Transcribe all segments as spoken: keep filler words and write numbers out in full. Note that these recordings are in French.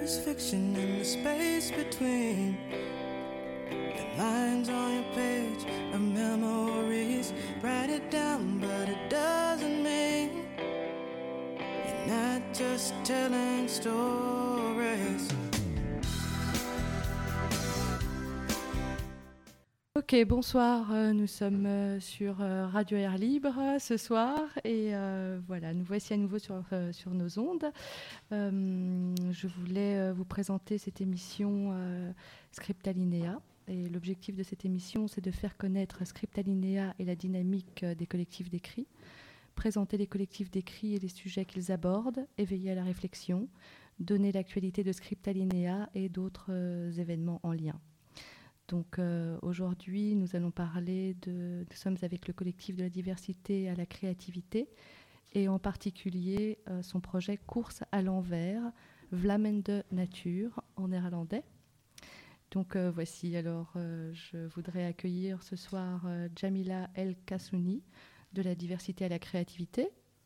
is fiction in the space between the lines on your page of memories. Write it down, but it doesn't mean you're not just telling stories. Ok, bonsoir, euh, nous sommes euh, sur euh, Radio Air Libre euh, ce soir et euh, voilà, nous voici à nouveau sur, euh, sur nos ondes. Euh, je voulais euh, vous présenter cette émission euh, Scriptalinea et l'objectif de cette émission c'est de faire connaître Scriptalinea et la dynamique euh, des collectifs d'écrit, présenter les collectifs d'écrit et les sujets qu'ils abordent, éveiller à la réflexion, donner l'actualité de Scriptalinea et d'autres euh, événements en lien. Donc euh, aujourd'hui, nous allons parler de... Nous sommes avec le collectif de la diversité à la créativité et en particulier euh, son projet Course à l'envers, Vlamende Nature en néerlandais. Donc euh, voici, alors euh, je voudrais accueillir ce soir euh, Jamila El Kassouni de la diversité à la créativité,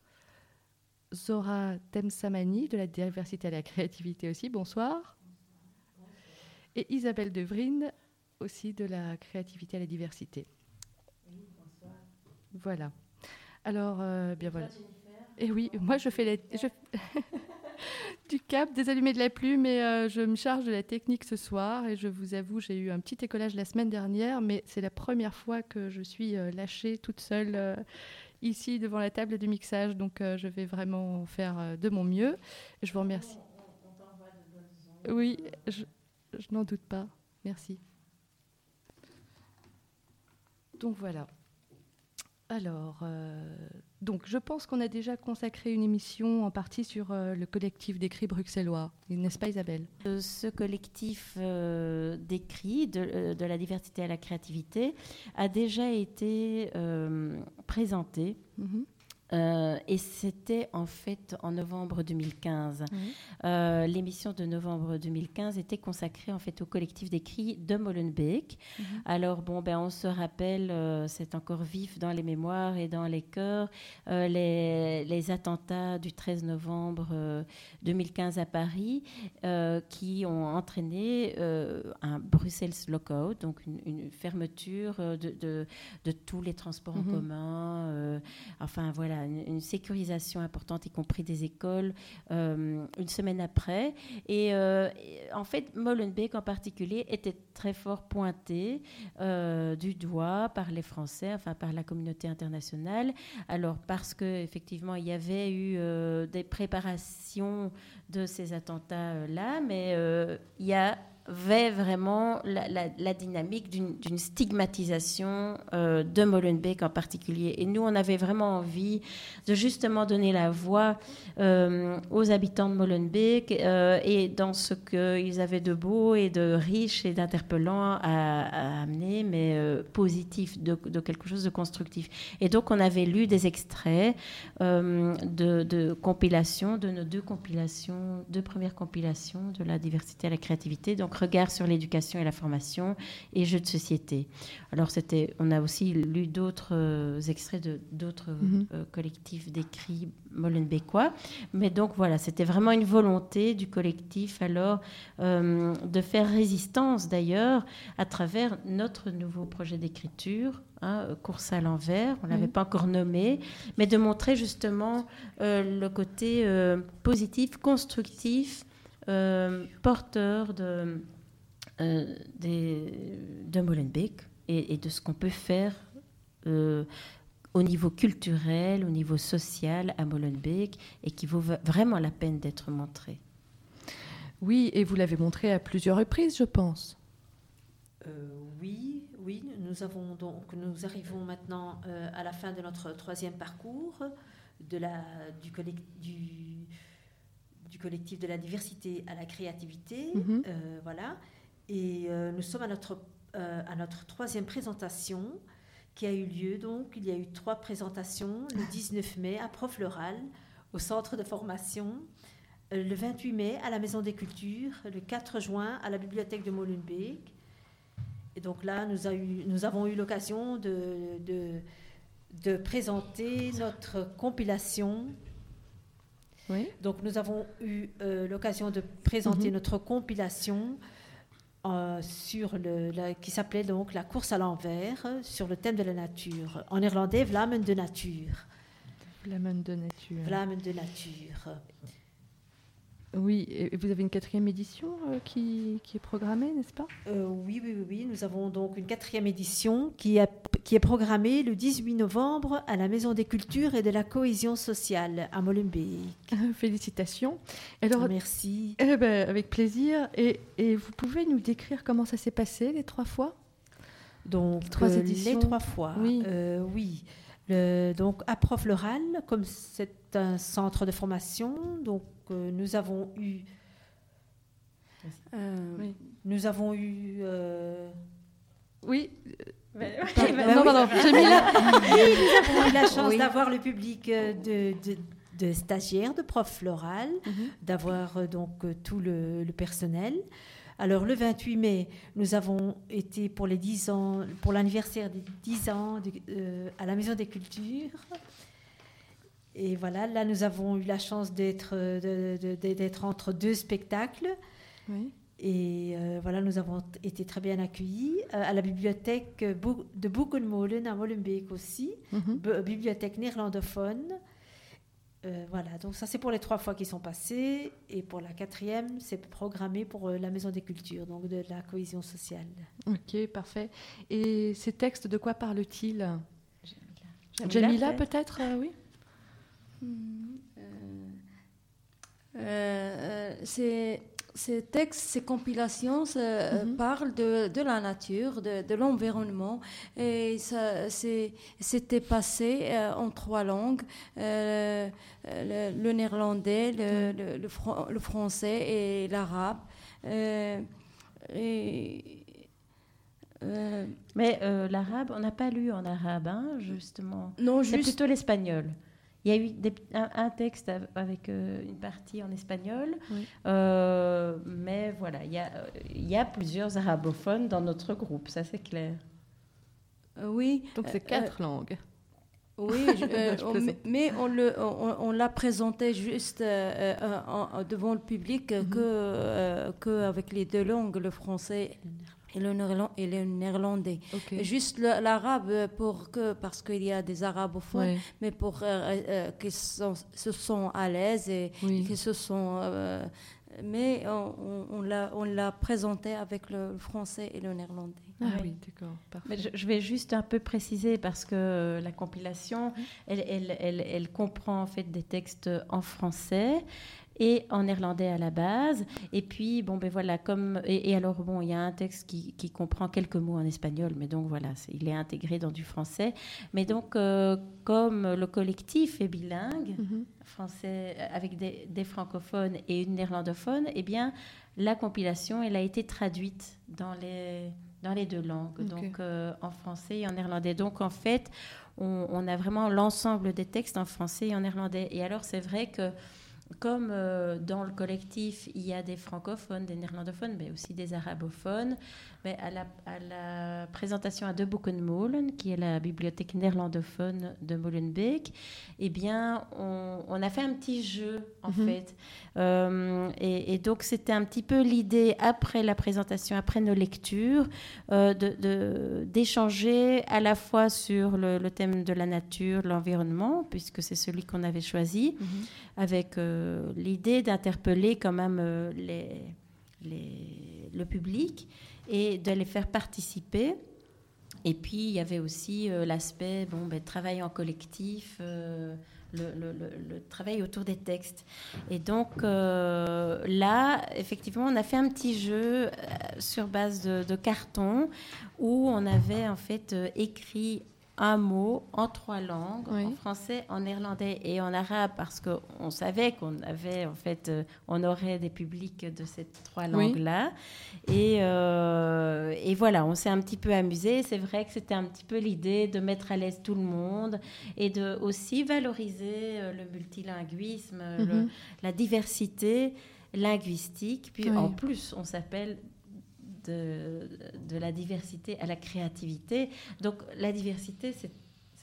Zora Temsamani de la diversité à la créativité aussi, bonsoir, et Isabelle Devrine aussi de la créativité à la diversité. Oui, bonsoir. Voilà. Alors, euh, bien voilà. Jennifer. Et oui, moi je fais les, je... du cap, des allumés de la plume, mais euh, je me charge de la technique ce soir. Et je vous avoue, j'ai eu un petit écolage la semaine dernière, mais c'est la première fois que je suis euh, lâchée toute seule euh, ici devant la table du mixage. Donc, euh, je vais vraiment faire euh, de mon mieux. Je vous remercie. On, on t'envoie de bonnes ondes. Oui, je, je n'en doute pas. Merci. Donc voilà. Alors, euh, donc je pense qu'on a déjà consacré une émission en partie sur euh, le collectif d'écrit bruxellois, n'est-ce pas Isabelle ? Ce collectif euh, d'écrit de, de la diversité à la créativité a déjà été euh, présenté. Mm-hmm. Euh, et c'était en fait en novembre deux mille quinze. Mmh. Euh, l'émission de novembre deux mille quinze était consacrée en fait au collectif d'écrit de Molenbeek. Mmh. Alors bon, ben on se rappelle, euh, c'est encore vif dans les mémoires et dans les cœurs, euh, les, les attentats du treize novembre euh, deux mille quinze à Paris, euh, qui ont entraîné euh, un Bruxelles lockout, donc une, une fermeture de, de, de tous les transports mmh. en commun. Euh, enfin voilà. Une, une sécurisation importante, y compris des écoles, euh, une semaine après. Et, euh, et en fait, Molenbeek en particulier était très fort pointé euh, du doigt par les Français, enfin par la communauté internationale. Alors parce qu'effectivement, il y avait eu euh, des préparations de ces attentats-là, mais euh, il y a avait vraiment la, la, la dynamique d'une, d'une stigmatisation euh, de Molenbeek en particulier. Et nous, on avait vraiment envie de justement donner la voix euh, aux habitants de Molenbeek euh, et dans ce qu'ils avaient de beau et de riche et d'interpellant à, à amener, mais euh, positif, de, de quelque chose de constructif. Et donc, on avait lu des extraits euh, de, de compilations, de nos deux compilations, deux premières compilations de la diversité à la créativité. Donc, regard sur l'éducation et la formation et jeux de société. Alors, c'était, on a aussi lu d'autres euh, extraits de d'autres mm-hmm. euh, collectifs d'écrits molenbeekois. Mais donc, voilà, c'était vraiment une volonté du collectif, alors, euh, de faire résistance, d'ailleurs, à travers notre nouveau projet d'écriture, hein, Course à l'envers, on ne l'avait oui. pas encore nommé, mais de montrer justement euh, le côté euh, positif, constructif, Euh, porteur de, euh, des, de Molenbeek et, et de ce qu'on peut faire euh, au niveau culturel, au niveau social à Molenbeek et qui vaut vraiment la peine d'être montré. Oui, et vous l'avez montré à plusieurs reprises, je pense. Euh, oui, oui, nous avons donc nous arrivons maintenant euh, à la fin de notre troisième parcours de la du collectif du du collectif de la diversité à la créativité, mm-hmm. euh, voilà. Et euh, nous sommes à notre, euh, à notre troisième présentation qui a eu lieu, donc, il y a eu trois présentations, le dix-neuf mai à Prof-Loral, au centre de formation, euh, le vingt-huit mai à la Maison des Cultures, le quatre juin à la bibliothèque de Molenbeek. Et donc là, nous, a eu, nous avons eu l'occasion de, de, de présenter notre compilation Oui. Donc nous avons eu euh, l'occasion de présenter mm-hmm. notre compilation euh, sur le, la, qui s'appelait donc La course à l'envers sur le thème de la nature. En néerlandais, Vlammen de Nature. Vlammen de Nature. Vlammen de Nature. Oui, et vous avez une quatrième édition euh, qui, qui est programmée, n'est-ce pas ? euh, oui, oui, oui, oui. Nous avons donc une quatrième édition qui, a, qui est programmée le dix-huit novembre à la Maison des Cultures et de la Cohésion sociale à Molenbeek. Félicitations. Alors, merci. Eh ben, avec plaisir. Et, et vous pouvez nous décrire comment ça s'est passé les trois fois ? Donc, trois euh, éditions. Les trois fois, oui. Euh, oui. Le, donc, à Prof Loral, comme c'est un centre de formation, donc euh, nous avons eu, euh, oui. nous avons eu, euh, oui. Mais, bah, bah, non, pardon, j'ai mis là. Oui, nous avons eu la chance oui. d'avoir le public de, de, de stagiaires, de Prof Loral, mm-hmm. d'avoir euh, donc tout le, le personnel. Alors, le vingt-huit mai, nous avons été pour les dix ans, pour l'anniversaire des dix ans de, euh, à la Maison des Cultures. Et voilà, là, nous avons eu la chance d'être, de, de, de, d'être entre deux spectacles. Oui. Et euh, voilà, nous avons été très bien accueillis euh, à la bibliothèque de Boekenmolen à Molenbeek aussi, mm-hmm. B- bibliothèque néerlandophone. Euh, voilà, donc ça c'est pour les trois fois qui sont passées, et pour la quatrième, c'est programmé pour euh, la Maison des Cultures, donc de la cohésion sociale. Ok, parfait. Et ces textes, de quoi parlent-ils ? Jamila, Jamila peut-être, euh, oui. Mmh, euh, euh, c'est Ces textes, ces compilations ça, mm-hmm. parlent de, de la nature, de, de l'environnement. Et ça, c'est, c'était passé euh, en trois langues, euh, le, le néerlandais, le, mm. le, le, fr- le français et l'arabe. Euh, et, euh, Mais euh, l'arabe, on n'a pas lu en arabe, hein, justement. Non, c'est juste... plutôt l'espagnol. Il y a eu des, un, un texte avec euh, une partie en espagnol, oui. euh, mais voilà, il y, a, il y a plusieurs arabophones dans notre groupe, ça c'est clair. Euh, oui. Donc c'est quatre euh, langues. Oui, je, euh, on, mais on, le, on, on l'a présenté juste euh, euh, en, devant le public mm-hmm. que, euh, que avec les deux langues, le français et le, néerland, et le néerlandais. Okay. Juste le, l'arabe pour que, parce qu'il y a des arabophones, oui. mais pour euh, euh, qu'ils sont, se sont à l'aise et oui. qu'ils se sont... Euh, mais on, on, on, l'a, on l'a présenté avec le français et le néerlandais. Ah oui, oui d'accord. Parfait. Mais je, je vais juste un peu préciser parce que la compilation, elle, elle, elle, elle comprend en fait des textes en français et en néerlandais à la base. Et puis, bon, ben voilà, comme... Et, et alors, bon, il y a un texte qui, qui comprend quelques mots en espagnol, mais donc, voilà, c'est, il est intégré dans du français. Mais donc, euh, comme le collectif est bilingue, mm-hmm. français, avec des, des francophones et une néerlandophone, eh bien, la compilation, elle a été traduite dans les, dans les deux langues, okay. donc euh, en français et en néerlandais. Donc, en fait, on, on a vraiment l'ensemble des textes en français et en néerlandais. Et alors, c'est vrai que comme euh, dans le collectif, il y a des francophones, des néerlandophones, mais aussi des arabophones, mais à la, à la présentation à De Boekenmolen, qui est la bibliothèque néerlandophone de Molenbeek, eh bien, on, on a fait un petit jeu, en mm-hmm. fait. Euh, et, et donc, c'était un petit peu l'idée, après la présentation, après nos lectures, euh, de, de, d'échanger à la fois sur le, le thème de la nature, l'environnement, puisque c'est celui qu'on avait choisi, mm-hmm. avec... Euh, l'idée d'interpeller quand même euh, les, les, le public et de les faire participer. Et puis, il y avait aussi euh, l'aspect bon, ben, travail en collectif, euh, le, le, le, le travail autour des textes. Et donc, euh, là, effectivement, on a fait un petit jeu euh, sur base de, de carton où on avait en fait euh, écrit un mot en trois langues, oui. en français, en néerlandais et en arabe, parce qu'on savait qu'on avait, en fait, euh, on aurait des publics de ces trois langues-là. Oui. Et, euh, et voilà, on s'est un petit peu amusé. C'est vrai que c'était un petit peu l'idée de mettre à l'aise tout le monde et de aussi valoriser euh, le multilinguisme, mm-hmm. le, la diversité linguistique. Puis oui. en plus, on s'appelle... De, de la diversité à la créativité. Donc, la diversité, c'est,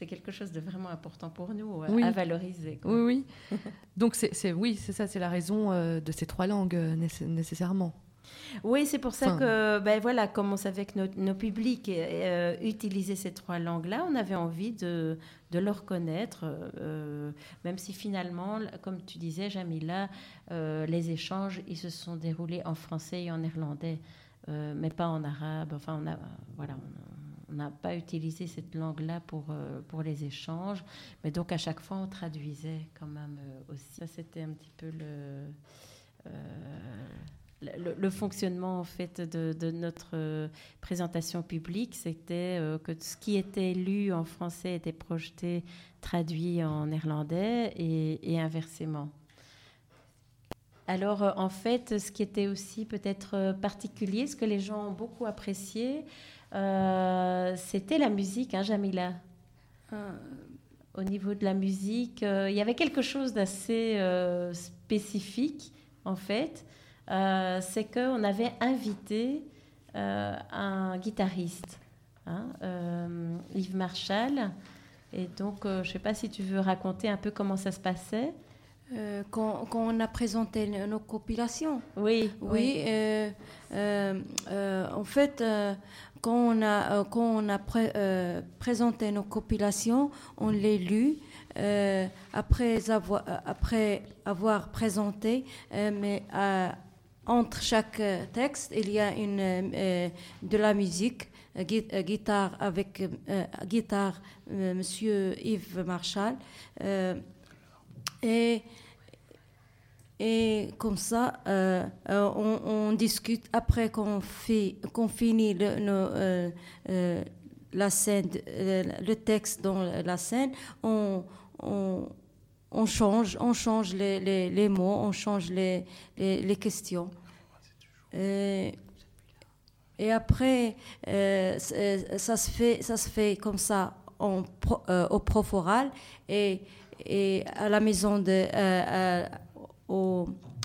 c'est quelque chose de vraiment important pour nous, oui. à valoriser. Quoi. Oui, oui. Donc, c'est, c'est, oui, c'est ça, c'est la raison euh, de ces trois langues, euh, nécess- nécessairement. Oui, c'est pour ça enfin, que, ben voilà, comme on savait que nos, nos publics euh, utilisaient ces trois langues-là, on avait envie de, de leur connaître, euh, même si finalement, comme tu disais, Jamila, euh, les échanges, ils se sont déroulés en français et en néerlandais, euh, mais pas en arabe. Enfin, on a, voilà, on n'a pas utilisé cette langue-là pour, euh, pour les échanges, mais donc à chaque fois, on traduisait quand même euh, aussi. Ça, c'était un petit peu le... Euh, Le, le fonctionnement en fait de, de notre euh, présentation publique, c'était euh, que ce qui était lu en français était projeté, traduit en néerlandais et, et inversement. Alors euh, en fait, ce qui était aussi peut-être euh, particulier, ce que les gens ont beaucoup apprécié, euh, c'était la musique, hein, Jamila. Euh, au niveau de la musique, euh, il y avait quelque chose d'assez euh, spécifique en fait. Euh, c'est qu'on avait invité euh, un guitariste, hein, euh, Yves Marchal. Et donc, euh, je ne sais pas si tu veux raconter un peu comment ça se passait. Euh, quand, quand on a présenté nos compilations. Oui. Oui. oui. Euh, euh, euh, en fait, euh, quand on a, euh, quand on a pré, euh, présenté nos compilations, on les lu. Euh, après, avoir, après avoir présenté, euh, mais euh, entre chaque texte, il y a une, euh, de la musique, euh, guitare avec euh, guitare, euh, Monsieur Yves Marchal, euh, et et comme ça, euh, on, on discute après qu'on fait, qu'on finit le, no, euh, euh, la scène, euh, le texte dans la scène, on on On change, on change les, les, les mots, on change les, les, les questions. Et, et après, euh, ça, se fait, ça se fait comme ça en, euh, au prof oral et, et à la maison de... Euh, à, au,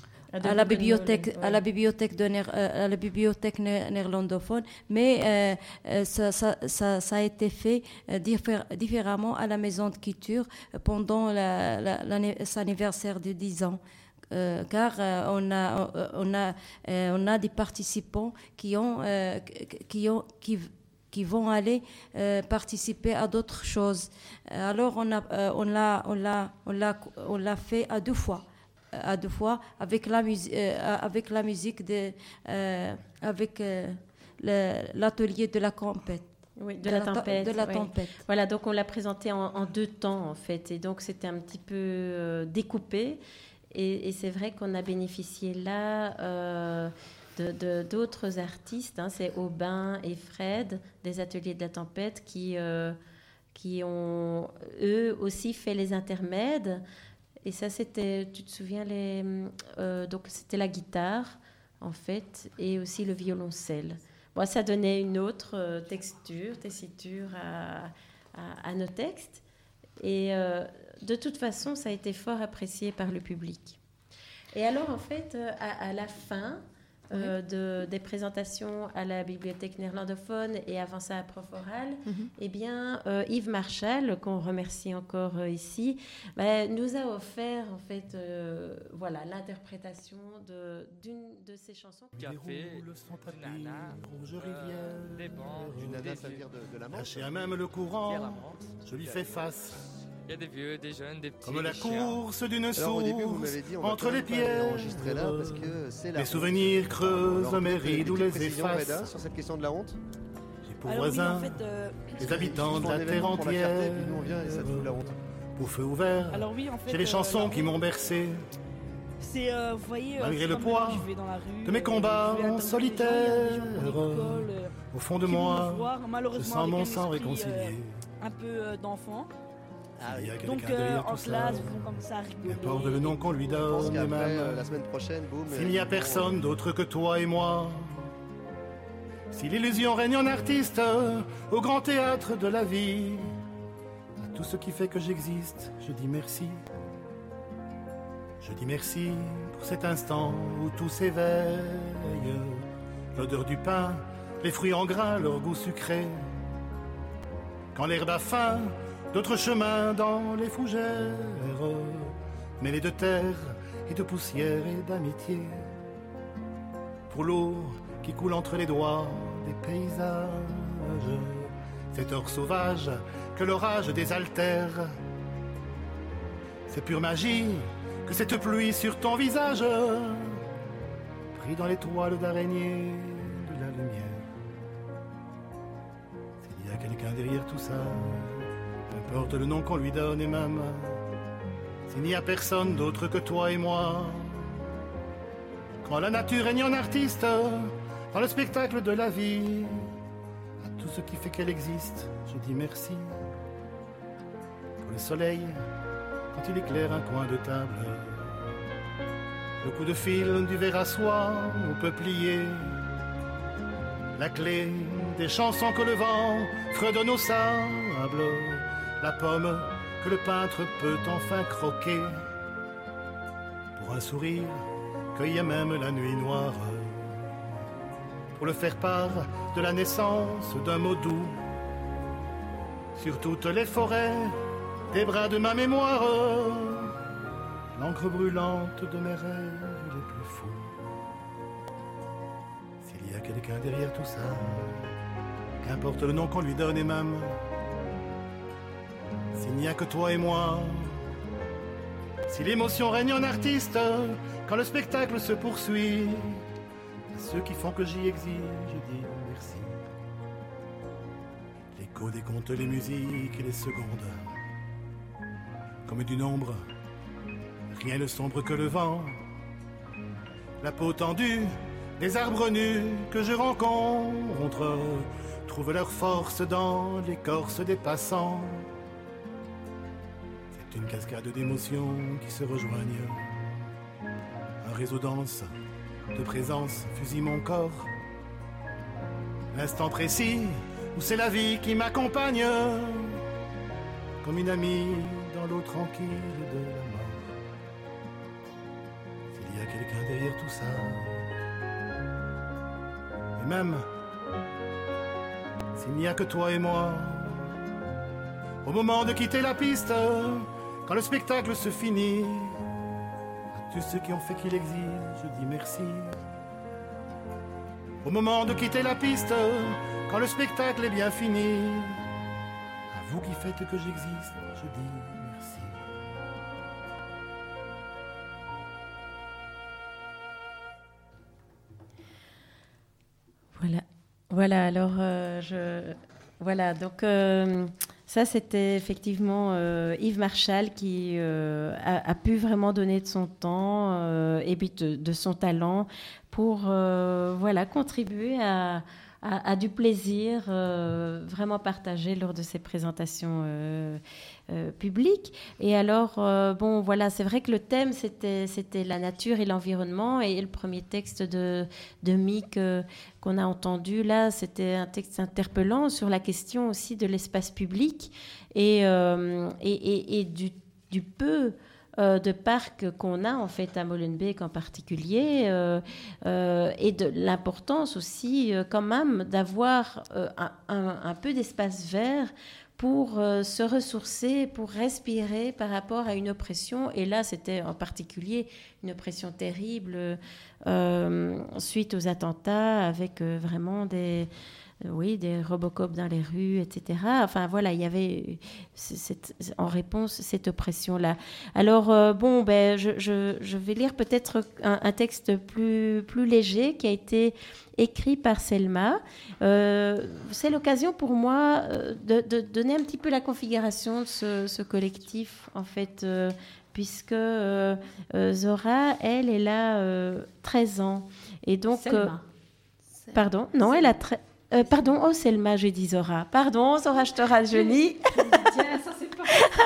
à la bibliothèque, à la bibliothèque de Néer, à la bibliothèque néerlandophone, mais euh, ça, ça, ça, ça a été fait euh, diffé- différemment à la maison de culture pendant la, la, l'anniversaire de dix ans. Euh, car euh, on a, on a, euh, on a des participants qui ont, euh, qui ont, qui qui vont aller euh, participer à d'autres choses. Alors on a, euh, on l'a, on l'a, on l'a, on l'a fait à deux fois. à deux fois avec la musique euh, avec la musique de euh, avec euh, le, l'atelier de la tempête. Oui, de, de la, la tempête. De la oui. tempête. Voilà, donc on l'a présenté en, en deux temps en fait, et donc c'était un petit peu euh, découpé. Et, et c'est vrai qu'on a bénéficié là euh, de, de, d'autres artistes. Hein, c'est Aubin et Fred des ateliers de la tempête qui euh, qui ont eux aussi fait les intermèdes. Et ça, c'était, tu te souviens, les, euh, donc c'était la guitare, en fait, et aussi le violoncelle. Bon, ça donnait une autre euh, texture, tessiture à, à, à nos textes. Et euh, de toute façon, ça a été fort apprécié par le public. Et alors, en fait, à, à la fin euh, oui. de, des présentations à la bibliothèque néerlandophone et avant ça à Prof Oral, mm-hmm. eh bien, euh, Yves Marchal, qu'on remercie encore euh, ici, bah, nous a offert, en fait, euh, voilà, l'interprétation de, d'une de ses chansons. Café, du nana, rouge rivière, des bancs, du nana, ça veut dire de, de la Manche. Lâché à même le courant, je lui fais face. Il y a des vieux, des jeunes, des petits. Comme la course d'une source dit, entre les pierres. Là parce que c'est la les souvenirs creusent mes rides ou les effacent. Reda, sur cette question de la honte. J'ai pour voisins oui, en fait, euh, les habitants de la terre entière. La fierté, nous on vient et ça te fout la honte. Au feu ouvert, alors oui, en fait, j'ai les chansons euh, qui m'ont bercé. C'est, euh, vous voyez, malgré euh, le poids je vais dans la rue, de mes combats en solitaire, euh, au fond de moi, voir, je sens mon sang réconcilié. Euh, un peu euh, d'enfant. Ah, donc euh, en classe, vous comme ça, rigoler. Importe le nom qu'on lui donne, même euh, la semaine prochaine, boum. S'il n'y a personne d'autre que toi et moi, si l'illusion règne en artiste au grand théâtre de la vie, à tout ce qui fait que j'existe, je dis merci. Je dis merci pour cet instant où tout s'éveille, l'odeur du pain, les fruits en grains, leur goût sucré. Quand l'herbe a faim, d'autres chemins dans les fougères, mêlés de terre et de poussière et d'amitié, pour l'eau qui coule entre les doigts des paysages, cet or sauvage que l'orage désaltère. C'est pure magie que cette pluie sur ton visage, pris dans les toiles d'araignée de la lumière. S'il y a quelqu'un derrière tout ça, peu importe le nom qu'on lui donne, et même s'il n'y a personne d'autre que toi et moi, quand la nature règne en artiste, dans le spectacle de la vie, à tout ce qui fait qu'elle existe, je dis merci. Pour le soleil, quand il éclaire un coin de table, le coup de fil du verre à soie au peuplier, la clé des chansons que le vent fredonne au sable, la pomme que le peintre peut enfin croquer, pour un sourire cueillir même la nuit noire, pour le faire part de la naissance d'un mot doux, sur toutes les forêts des bras de ma mémoire, l'encre brûlante de mes rêves les plus fous. S'il y a quelqu'un derrière tout ça, qu'importe le nom qu'on lui donne, et même s'il n'y a que toi et moi, si l'émotion règne en artiste, quand le spectacle se poursuit, à ceux qui font que j'y exige, je dis merci. L'écho des contes, les musiques et les secondes, comme du nombre, rien ne sombre que le vent. La peau tendue des arbres nus que je rencontre trouvent leur force dans l'écorce des passants. C'est une cascade d'émotions qui se rejoignent. Un réseau dense de présence fusille mon corps. L'instant précis où c'est la vie qui m'accompagne, comme une amie dans l'eau tranquille de la mort. S'il y a quelqu'un derrière tout ça, et même s'il n'y a que toi et moi, au moment de quitter la piste, quand le spectacle se finit, à tous ceux qui ont fait qu'il existe, je dis merci. Au moment de quitter la piste, quand le spectacle est bien fini, à vous qui faites que j'existe, je dis merci. Voilà, voilà. Alors, euh, je, voilà. Donc, euh, ça, c'était effectivement euh, Yves Marchal qui euh, a, a pu vraiment donner de son temps euh, et puis de, de son talent pour, euh, voilà, contribuer à À, à du plaisir euh, vraiment partagé lors de ces présentations euh, euh, publiques. Et alors, euh, bon, voilà, c'est vrai que le thème, c'était, c'était la nature et l'environnement. Et le premier texte de, de Mick euh, qu'on a entendu, là, c'était un texte interpellant sur la question aussi de l'espace public et, euh, et, et, et du, du peu Euh, de parcs qu'on a en fait à Molenbeek en particulier euh, euh, et de l'importance aussi euh, quand même d'avoir euh, un, un, un peu d'espace vert pour euh, se ressourcer, pour respirer par rapport à une oppression. Et là, c'était en particulier une oppression terrible euh, suite aux attentats avec euh, vraiment des... Oui, des Robocop dans les rues, et cetera. Enfin, voilà, il y avait cette, en réponse cette oppression-là. Alors, euh, bon, ben, je, je, je vais lire peut-être un, un texte plus, plus léger qui a été écrit par Selma. Euh, c'est l'occasion pour moi de, de donner un petit peu la configuration de ce, ce collectif, en fait, euh, puisque euh, Zora, elle, elle a euh, treize ans. Et donc, Selma. Euh, pardon, non, elle a treize... Euh, pardon, oh Selma, j'ai dit Zora. Pardon, Zora, je te rajeunis. Tiens, ça c'est pas...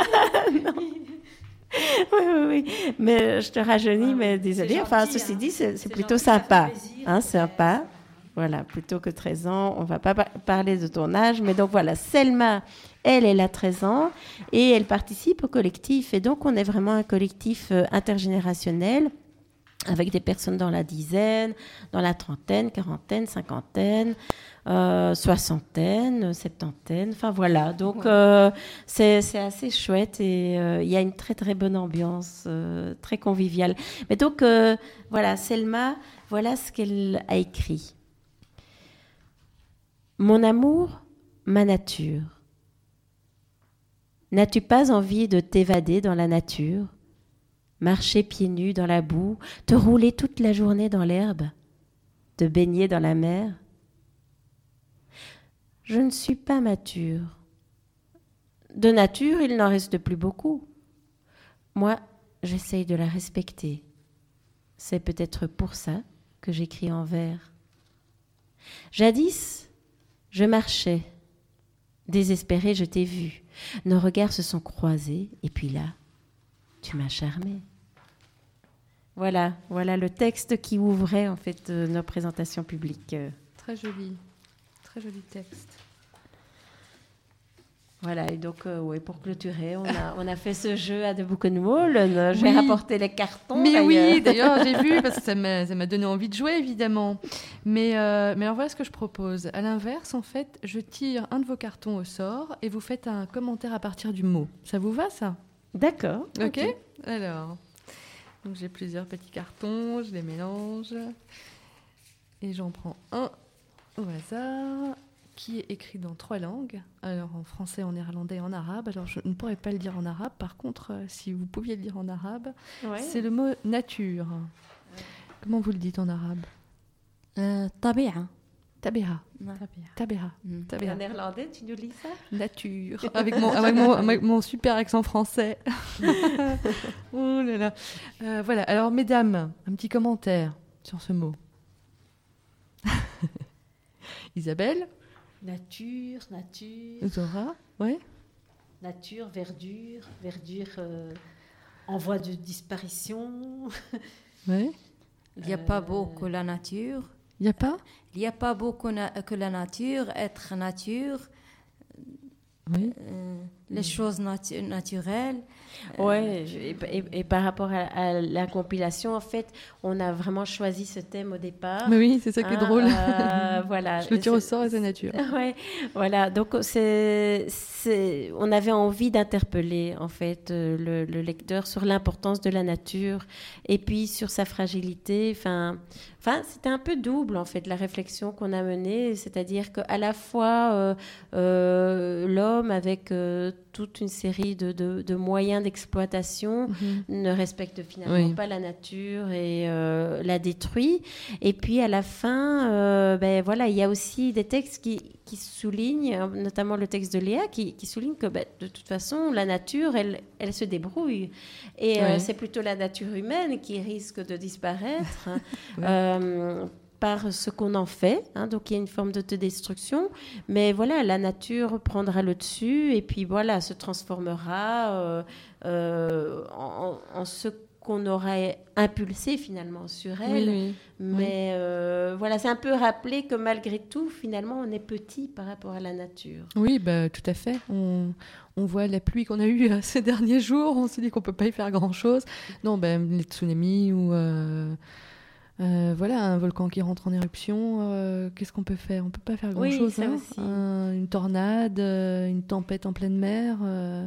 Oui, oui, oui. Mais je te rajeunis, ah, mais désolée. Gentil, enfin, ceci hein. dit, c'est, c'est, c'est plutôt gentil, sympa. plaisir, Hein, sympa. Voilà, plutôt que treize ans. On ne va pas par- parler de ton âge. Mais donc voilà, Selma, elle, elle a treize ans et elle participe au collectif. Et donc, on est vraiment un collectif euh, intergénérationnel avec des personnes dans la dizaine, dans la trentaine, quarantaine, cinquantaine, euh, soixantaine, septantaine, enfin voilà. Donc euh, c'est, c'est assez chouette et il euh, y a une très très bonne ambiance, euh, très conviviale. Mais donc euh, voilà, Selma, voilà ce qu'elle a écrit. Mon amour, ma nature. N'as-tu pas envie de t'évader dans la nature ? Marcher pieds nus dans la boue, te rouler toute la journée dans l'herbe, te baigner dans la mer. Je ne suis pas mature. De nature, il n'en reste plus beaucoup. Moi, j'essaye de la respecter. C'est peut-être pour ça que j'écris en vers. Jadis, je marchais. Désespérée, je t'ai vu. Nos regards se sont croisés, et puis là, tu m'as charmée. Voilà, voilà le texte qui ouvrait en fait euh, nos présentations publiques. Très joli, très joli texte. Voilà, et donc euh, ouais, pour clôturer, on a, on a fait ce jeu à Debout Comme Moule. Je vais Oui. rapporter les cartons. Mais d'ailleurs. oui, d'ailleurs, j'ai vu, parce que ça m'a, ça m'a donné envie de jouer, évidemment. Mais, euh, mais alors voilà ce que je propose. À l'inverse, en fait, je tire un de vos cartons au sort et vous faites un commentaire à partir du mot. Ça vous va, ça ? D'accord. Ok, ok. Alors, donc j'ai plusieurs petits cartons, je les mélange. Et j'en prends un au hasard, qui est écrit dans trois langues. Alors en français, en néerlandais et en arabe. Alors je ne pourrais pas le dire en arabe. Par contre, euh, si vous pouviez le dire en arabe, Ouais. c'est le mot nature. Ouais. Comment vous le dites en arabe ? euh, Tabi'a. Tabiha. Ouais. Tabiha. Mm. Tabiha. En néerlandais, tu nous lis ça ? Nature. Avec mon, avec mon, avec mon super accent français. Oh là là. Euh, voilà. Alors, mesdames, un petit commentaire sur ce mot. Isabelle ? Nature, nature, Zora ? Ouais. nature, verdure, verdure euh, en voie de disparition. Ouais. Il n'y a pas beau que la nature. Il n'y a pas ? Il n'y a pas beau que, na- que la nature, être nature, Oui. euh, les choses natu- naturelles. Ouais, je- et, et- et par rapport à, à la compilation, en fait, on a vraiment choisi ce thème au départ. Mais oui, c'est ça qui est Hein, drôle. euh, voilà. Je le tire au C'est- sort et c'est nature. Ouais, voilà. Donc c'est, c'est, on avait envie d'interpeller en fait euh, le, le lecteur sur l'importance de la nature et puis sur sa fragilité. Enfin, enfin, c'était un peu double en fait la réflexion qu'on a menée, c'est-à-dire qu'à la fois euh, euh, l'homme avec euh, toute une série de, de, de moyens d'exploitation Mhm. ne respecte finalement Oui. pas la nature et euh, la détruit. Et puis à la fin, euh, ben voilà, il y a aussi des textes qui, qui soulignent, notamment le texte de Léa, qui, qui souligne que ben, de toute façon, la nature, elle, elle se débrouille. Et euh, Ouais. c'est plutôt la nature humaine qui risque de disparaître. Ouais. euh, par ce qu'on en fait, hein, donc il y a une forme d'autodestruction, mais voilà, la nature prendra le dessus et puis voilà, se transformera euh, euh, en, en ce qu'on aurait impulsé finalement sur elle. Oui, oui. Mais euh, voilà, c'est un peu rappeler que malgré tout, finalement, on est petit par rapport à la nature. Oui, bah, tout à fait. On, on voit la pluie qu'on a eue euh, ces derniers jours, on se dit qu'on ne peut pas y faire grand-chose. Non, ben, les tsunamis ou euh, euh, voilà, un volcan qui rentre en éruption, euh, qu'est-ce qu'on peut faire ? On ne peut pas faire Oui, grand-chose. ça hein. aussi. Un- une tornade, euh, une tempête en pleine mer, euh,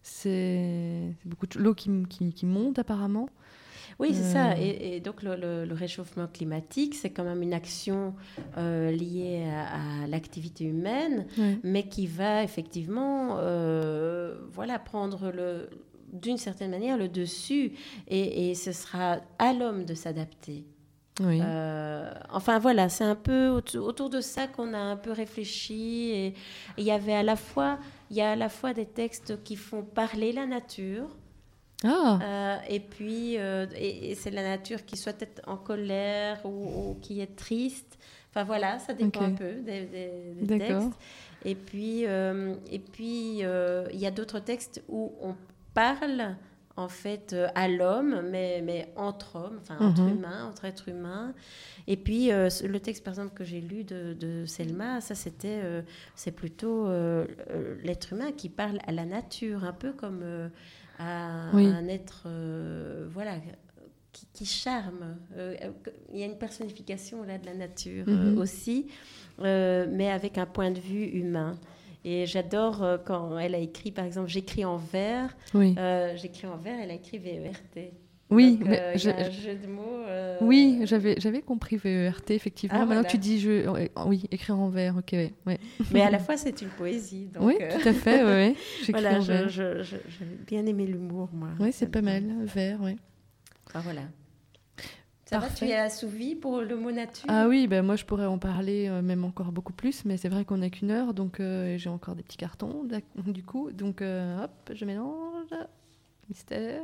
c'est c'est beaucoup de l'eau qui, qui, qui monte apparemment. Oui, c'est Euh. ça. Et, et donc, le, le- le réchauffement climatique, c'est quand même une action euh, liée à, à l'activité humaine, Ouais. mais qui va effectivement euh, voilà, prendre le, d'une certaine manière le dessus. Et, et ce sera à l'homme de s'adapter. Oui. Euh, enfin voilà, c'est un peu autour, autour de ça qu'on a un peu réfléchi. Et il y avait à la fois, il y a à la fois des textes qui font parler la nature. Ah, Euh, et puis, euh, et, et c'est la nature qui soit peut-être en colère ou, ou qui est triste. Enfin voilà, ça dépend Ok. un peu des, des- des D'accord. textes. Et puis, euh, et puis euh, il y a d'autres textes où on parle en fait euh, à l'homme, mais, mais entre hommes, enfin entre Mhm. humains, entre êtres humains. Et puis euh, le texte par exemple que j'ai lu de, de Selma, ça c'était, euh, c'est plutôt euh, euh, l'être humain qui parle à la nature, un peu comme euh, à Oui. un être, euh, voilà, qui, qui charme. Euh, il y a une personnification là, de la nature Mm-hmm. euh, aussi, euh, mais avec un point de vue humain. Et j'adore euh, quand elle a écrit, par exemple, j'écris en vers. Oui. Euh, j'écris en vers, elle a écrit V E R T. Oui, Donc, mais euh, il je- y a un jeu de mots. euh, Oui, j'avais, j'avais compris V E R T, effectivement. Ah, Maintenant voilà. que tu dis, je... ouais, oui, écrire en vers, ok, ouais. ouais. Mais à la fois, c'est une poésie. Donc, oui, euh, tout à fait, ouais, ouais. J'écris voilà, en je, vers. je, je, j'ai bien aimé l'humour, moi. Oui, c'est pas mal, vers, oui. Ah, voilà. Ça va, Parfait. tu es assouvi pour le mot nature? Ah oui, ben moi je pourrais en parler euh, même encore beaucoup plus, mais c'est vrai qu'on n'a qu'une heure, donc euh, j'ai encore des petits cartons, d'ac- du coup, donc euh, hop, je mélange, mystère,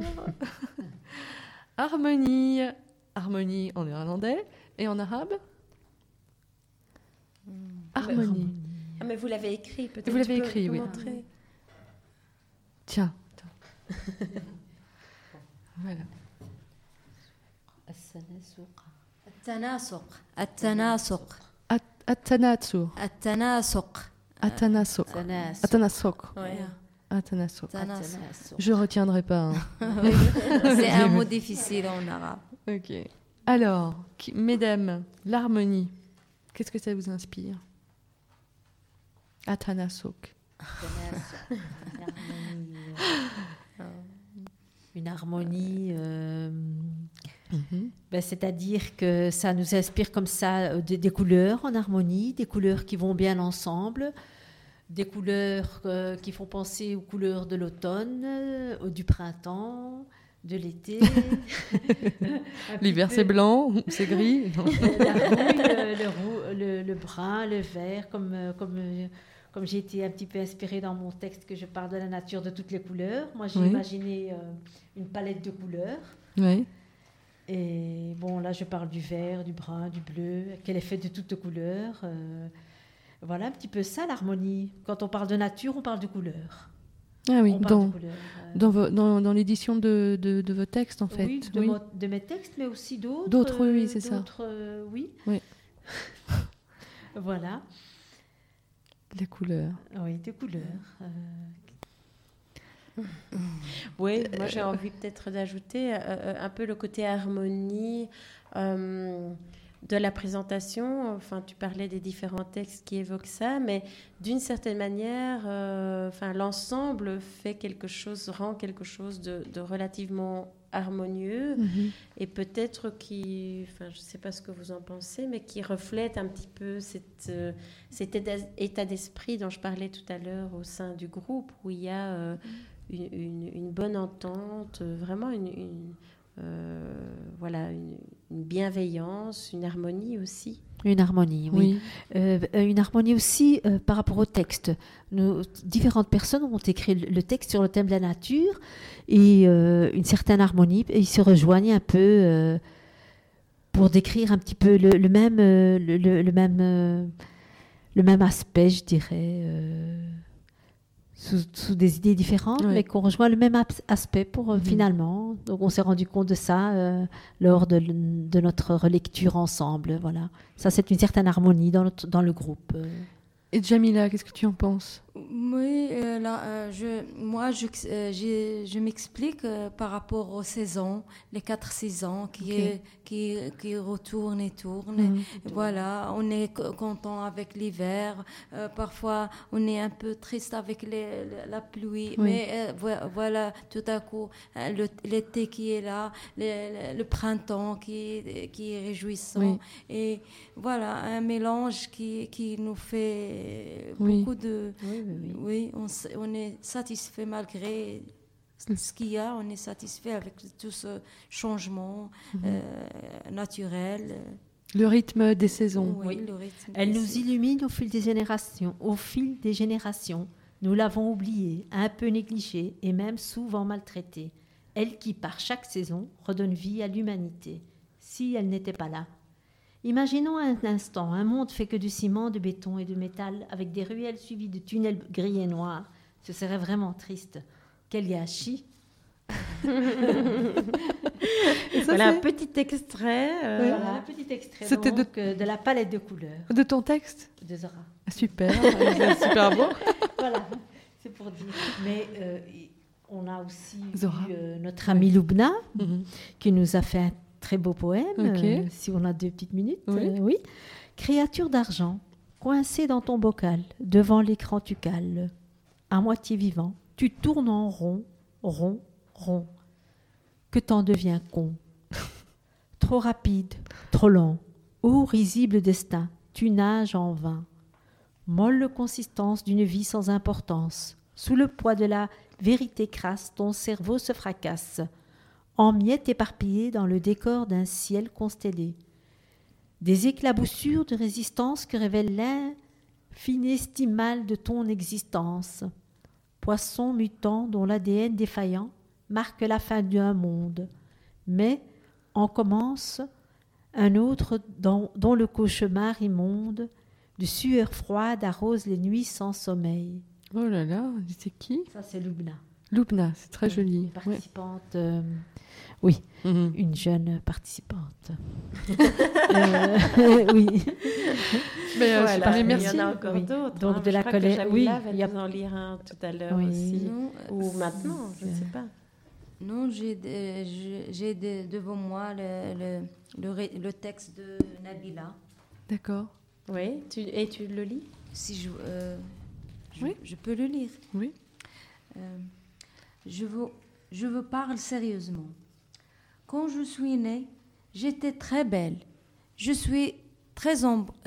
harmonie, harmonie en néerlandais et en arabe, harmonie. Ah, mais vous l'avez écrit, peut-être. Vous l'avez tu peux écrit, nous oui. montrer. Tiens, attends. Voilà. التناسق التناسق At- Atanatsur, التناسق Atanasok, Tanas. Atanasok, Ouais. Atanasok. التناسق. Je retiendrai pas. hein. C'est un mot difficile en arabe. Ok. Alors, qui- mesdames, l'harmonie, qu'est-ce que ça vous inspire? Atanasok. Une harmonie, euh, ben, c'est-à-dire que ça nous inspire comme ça euh, des, des couleurs en harmonie, des couleurs qui vont bien ensemble, des couleurs euh, qui font penser aux couleurs de l'automne, euh, du printemps, de l'été. Un L'hiver petit c'est peu- blanc, c'est gris. Non. La rouille, le, le roux- le- le brun, le vert, comme, euh, comme, euh, comme j'ai été un petit peu inspirée dans mon texte que je parle de la nature de toutes les couleurs. Moi, j'ai Oui. imaginé euh, une palette de couleurs. Ouais. Et bon, là, je parle du vert, du brun, du bleu, qu'elle est faite de toutes couleurs. euh, voilà un petit peu ça, l'harmonie. Quand on parle de nature, on parle de couleurs. Ah oui, on parle dans, de couleurs. euh, dans, vo- dans, dans l'édition de, de, de vos textes en fait. oui, de, mo- de mes textes, mais aussi d'autres. D'autres, oui, oui, euh, c'est ça. d'autres, euh, oui. Oui. Voilà. Les couleurs. Oui, des couleurs. euh, Oui, moi j'ai envie peut-être d'ajouter euh, un peu le côté harmonie euh, de la présentation. Enfin, tu parlais des différents textes qui évoquent ça, mais d'une certaine manière, euh, enfin, l'ensemble fait quelque chose, rend quelque chose de, de relativement harmonieux Mhm. et peut-être qui, enfin, je ne sais pas ce que vous en pensez, mais qui reflète un petit peu cette, euh, cet état état d'esprit dont je parlais tout à l'heure au sein du groupe, où il y a euh, une, une- une bonne entente, euh, vraiment une, une, euh, voilà, une, une bienveillance, une harmonie aussi. Une harmonie, oui. Oui. Euh, une harmonie aussi euh, par rapport au texte. Nous, différentes personnes ont écrit le le texte sur le thème de la nature et euh, une certaine harmonie. Et ils se rejoignent un peu euh, pour décrire un petit peu le, le même, euh, le, le- le même, euh, le même aspect, je dirais, euh, sous, sous des idées différentes, Ouais. mais qu'on rejoint le même ap- aspect pour euh, Mhm. finalement. Donc on s'est rendu compte de ça euh, lors de, l- de notre relecture ensemble. Voilà. Ça, c'est une certaine harmonie dans, notre- dans le groupe. euh. Et Jamila, qu'est-ce que tu en penses? Oui, euh, là, euh, je, moi, je, euh, j'ai- je m'explique euh, par rapport aux saisons, les quatre saisons qui, Ok. est- qui, qui retournent et tournent. Mhm. Voilà, on est co- content avec l'hiver. euh, parfois, on est un peu triste avec les- le- la pluie. Oui. Mais euh, vo- voilà, tout à coup, euh, le- l'été qui est là, le, le- le printemps qui, qui est réjouissant. Oui. Et voilà, un mélange qui, qui nous fait Oui. beaucoup de... Oui, oui, oui. Oui, on, s- on est satisfait malgré ce qu'il y a, on est satisfait avec tout ce changement Mhm. euh, naturel. Le rythme des saisons. Oui, Oui. le rythme. Elle des nous saisons. illumine au fil des générations. Au fil des générations, nous l'avons oubliée, un peu négligée et même souvent maltraitée. Elle qui, par chaque saison, redonne vie à l'humanité. Si elle n'était pas là. Imaginons un instant un monde fait que de ciment, de béton et de métal, avec des ruelles suivies de tunnels gris et noirs. Ce serait vraiment triste. Quel gâchis! Voilà un petit extrait. euh, Oui. Voilà un petit extrait C'était de- donc, euh, de la palette de couleurs De ton texte? de Zora. Ah, super, c'est super beau. Voilà, c'est pour dire. Mais euh, on a aussi Zora. eu, euh, notre amie Loubna Mhm. qui nous a fait un très beau poème, okay. euh, si on a deux petites minutes. Oui. Euh, oui. Créature d'argent, coincée dans ton bocal, devant l'écran tu cales, à moitié vivant, tu tournes en rond, rond, rond, que t'en deviens con. Trop rapide, trop lent, ô risible destin, tu nages en vain. Molle consistance d'une vie sans importance, sous le poids de la vérité crasse, ton cerveau se fracasse, en miettes éparpillées dans le décor d'un ciel constellé. Des éclaboussures de résistance que révèle l'infinestimable de ton existence. Poisson mutant dont l'A D N défaillant marque la fin d'un monde. Mais en commence un autre dont, dont le cauchemar immonde de sueur froide arrose les nuits sans sommeil. Oh là là, c'est qui? Ça, c'est Lubna. Lubna, c'est très oui, joli. Une participante, ouais. euh, oui, mm-hmm. une jeune participante. euh, oui. Mais, euh, voilà, mais merci. Il y en a encore oui. d'autres. Donc, hein, de la colère. Oui, il y a en lire un tout à l'heure oui. aussi. Non, ou maintenant, je ne sais pas. Non, j'ai, de, j'ai de, devant moi le, le, le, le texte de Nabila. D'accord. Oui, tu, et tu le lis? Si je, euh, je, oui. je peux le lire. Oui. Euh, je, vous, je vous parle sérieusement. Quand je suis née, j'étais très belle. Je suis très en, euh,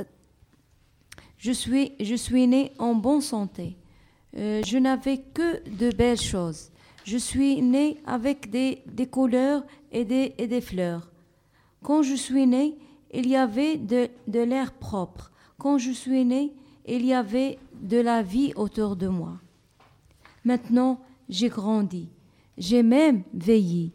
je suis, je suis née en bonne santé. Euh, je n'avais que de belles choses. Je suis née avec des, des couleurs et des, et des fleurs. Quand je suis née, il y avait de, de l'air propre. Quand je suis née, il y avait de la vie autour de moi. Maintenant, j'ai grandi. J'ai même vieilli.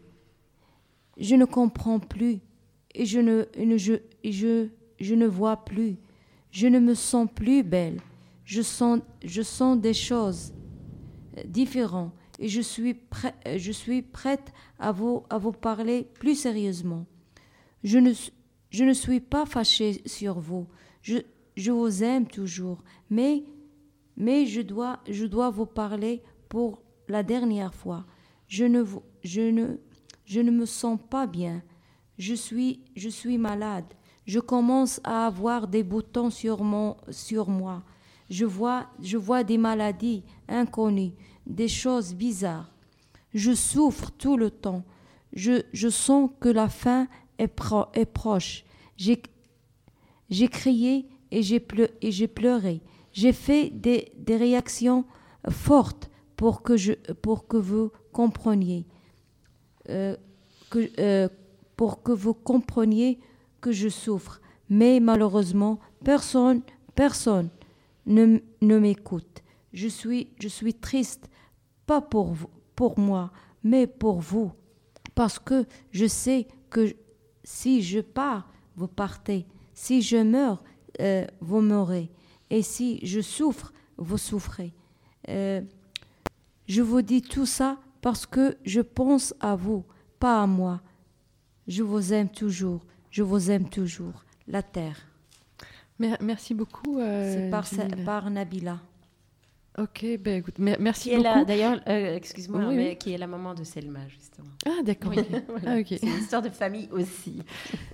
Je ne comprends plus et je ne, je, je, je ne vois plus. Je ne me sens plus belle. Je sens, je sens des choses différentes. Et je suis, prêt, je suis prête à vous, à vous parler plus sérieusement. Je ne, je ne suis pas fâchée sur vous. Je, je vous aime toujours. Mais, mais je, dois, je dois vous parler pour la dernière fois. Je ne, je ne, je ne me sens pas bien. Je suis, je suis malade. Je commence à avoir des boutons sur, mon, sur moi. Je vois, je vois des maladies inconnues. Des choses bizarres. Je souffre tout le temps. Je, je sens que la fin est, pro, est proche. J'ai, j'ai crié et j'ai, pleu, et j'ai pleuré. J'ai fait des, des réactions fortes pour que, je, pour que vous compreniez. Euh, que, euh, pour que vous compreniez que je souffre. Mais malheureusement, personne, personne ne, ne m'écoute. Je suis, je suis triste, pas pour, vous, pour moi, mais pour vous. Parce que je sais que si je pars, vous partez. Si je meurs, euh, vous mourrez. Et si je souffre, vous souffrez. Euh, je vous dis tout ça parce que je pense à vous, pas à moi. Je vous aime toujours. Je vous aime toujours. La terre. Merci beaucoup. Euh, C'est par, par Nabila. Ok, ben écoute, merci qui beaucoup. Est la, d'ailleurs, euh, excuse-moi, oui, mais oui. qui est la maman de Selma, justement. Ah, d'accord. Oui, okay. voilà. Ah, okay. C'est une histoire de famille aussi.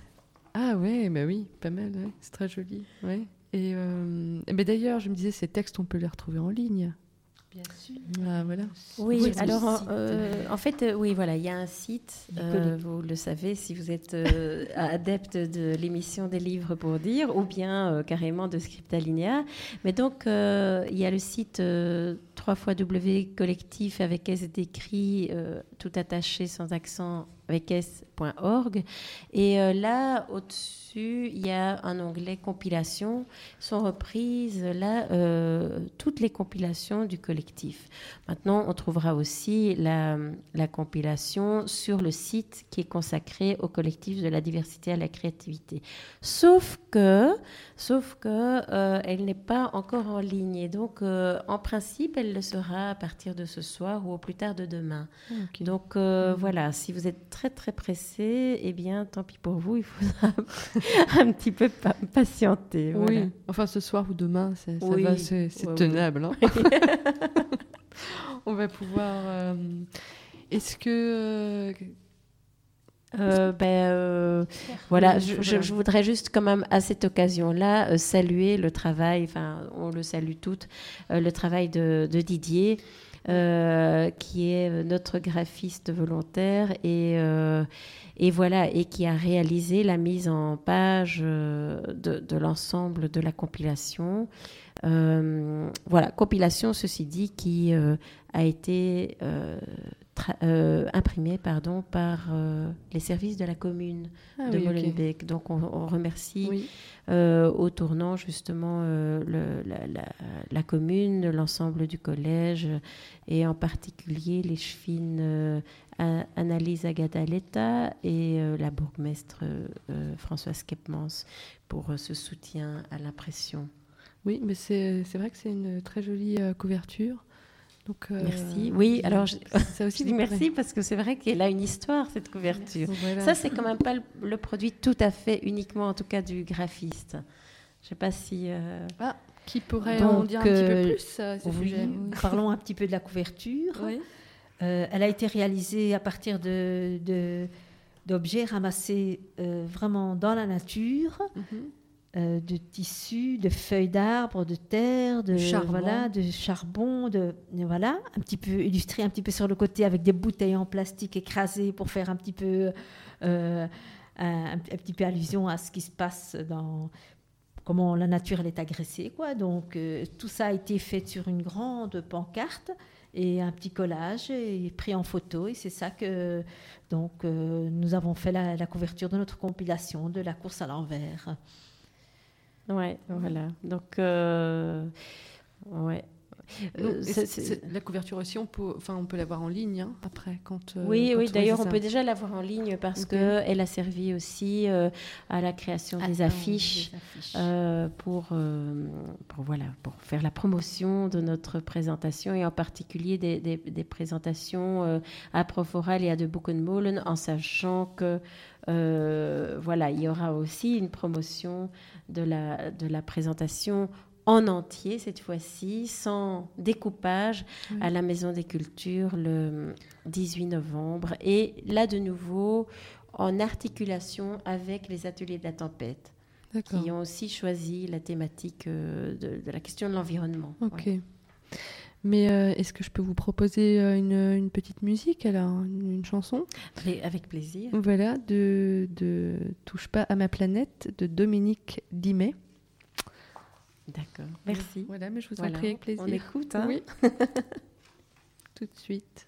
Ah ouais, bah oui, pas mal, ouais. C'est très joli. Ouais. Et euh, ben d'ailleurs, je me disais, ces textes, on peut les retrouver en ligne. Bien sûr. Ah, voilà. Oui, oui alors euh, en fait, euh, oui, voilà, il y a un site, euh, vous le savez si vous êtes euh, adepte de l'émission des livres pour dire, ou bien euh, carrément de Scriptalinea. Mais donc, euh, il y a le site euh, w w w collectif avec S d'écrit, euh, tout attaché sans accent avec s point org. Et euh, là, au-dessus, il y a un onglet compilation. Sont reprises là euh, toutes les compilations du collectif. Maintenant, on trouvera aussi la, la compilation sur le site qui est consacré au collectif de la diversité à la créativité. Sauf que, sauf que euh, elle n'est pas encore en ligne. Et donc, euh, en principe, elle le sera à partir de ce soir ou au plus tard de demain. Okay. Donc, euh, mmh. voilà, si vous êtes très, très pressé, eh bien, tant pis pour vous, il faudra un petit peu pa- patienter. Oui, voilà. Enfin, ce soir ou demain, c'est, ça oui. va, c'est, c'est ouais, tenable. Oui. Hein. On va pouvoir... Euh, est-ce que... Euh, Euh, ben, euh, voilà, je, je, je voudrais juste quand même à cette occasion-là euh, saluer le travail, enfin on le salue toutes, euh, le travail de, de Didier, euh, qui est notre graphiste volontaire et, euh, et voilà, et qui a réalisé la mise en page euh, de, de l'ensemble de la compilation. Euh, voilà, compilation, ceci dit, qui euh, a été euh, tra- euh, imprimée pardon, par euh, les services de la commune ah, de oui, Molenbeek. Okay. Donc, on, on remercie oui. euh, au tournant, justement, euh, le, la, la, la commune, l'ensemble du collège, et en particulier les chefines euh, Annalise Agadaleta et euh, la bourgmestre euh, Françoise Kepmans pour euh, ce soutien à l'impression. Oui, mais c'est, c'est vrai que c'est une très jolie euh, couverture. Donc, euh, merci. Oui, alors je, ça aussi je dis merci parce que c'est vrai qu'elle a une histoire, cette couverture. Voilà. Ça, c'est quand même pas le, le produit tout à fait uniquement, en tout cas, du graphiste. Je ne sais pas si... Euh... Ah, qui pourrait Donc, en dire un euh, petit peu plus à ce oui, sujet. Oui. Parlons un petit peu de la couverture. Oui. Euh, elle a été réalisée à partir de, de, d'objets ramassés euh, vraiment dans la nature. Mm-hmm. Euh, de tissus, de feuilles d'arbres, de terre, de charbon, voilà, de charbon, de, de voilà, un petit peu illustré un petit peu sur le côté avec des bouteilles en plastique écrasées pour faire un petit peu euh, un, un petit peu allusion à ce qui se passe dans comment la nature elle est agressée quoi. Donc euh, tout ça a été fait sur une grande pancarte et un petit collage et pris en photo et c'est ça que donc euh, nous avons fait la, la couverture de notre compilation de la course à l'envers. Ouais, voilà. Donc, euh, ouais. Euh, c'est, c'est, c'est, la couverture aussi, on peut, enfin, on peut la voir en ligne hein, après. Quand, euh, oui, quand oui. D'ailleurs, on peut déjà la voir en ligne parce okay. qu'elle a servi aussi euh, à la création ah, des affiches, des affiches. Euh, pour, euh, pour, voilà, pour faire la promotion de notre présentation et en particulier des, des, des présentations euh, à Proforal et à De Boekenmolen, en sachant que euh, voilà, il y aura aussi une promotion de la, de la présentation en entier cette fois-ci, sans découpage, oui. à la Maison des Cultures le dix-huit novembre. Et là, de nouveau, en articulation avec les Ateliers de la Tempête, D'accord. qui ont aussi choisi la thématique euh, de, de la question de l'environnement. Ok. Ouais. Mais euh, est-ce que je peux vous proposer une, une petite musique, alors, une, une chanson ? Avec plaisir. Voilà, de, de Touche pas à ma planète, de Dominique Dimet. D'accord, merci. Voilà, mais je vous voilà. en prie avec plaisir. On écoute, hein ? Oui. Tout de suite.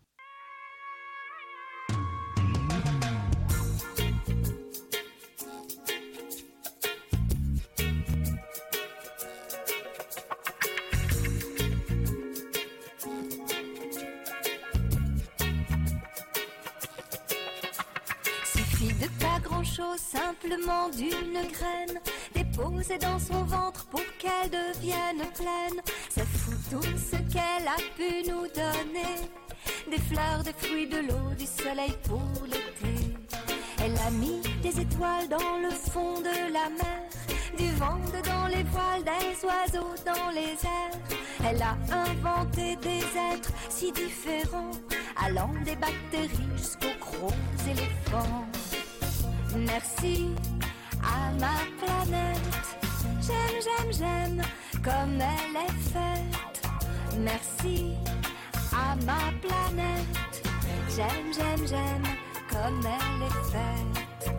De pas grand-chose, simplement d'une graine déposée dans son ventre pour qu'elle devienne pleine. C'est fou tout ce qu'elle a pu nous donner, des fleurs, des fruits, de l'eau, du soleil pour l'été. Elle a mis des étoiles dans le fond de la mer, du vent dans les voiles, des oiseaux dans les airs. Elle a inventé des êtres si différents, allant des bactéries jusqu'aux gros éléphants. Merci à ma planète, j'aime, j'aime, j'aime comme elle est faite. Merci à ma planète, j'aime, j'aime, j'aime comme elle est faite.